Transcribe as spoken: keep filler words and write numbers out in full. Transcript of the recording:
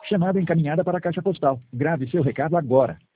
Chamada encaminhada para a caixa postal. Grave seu recado agora.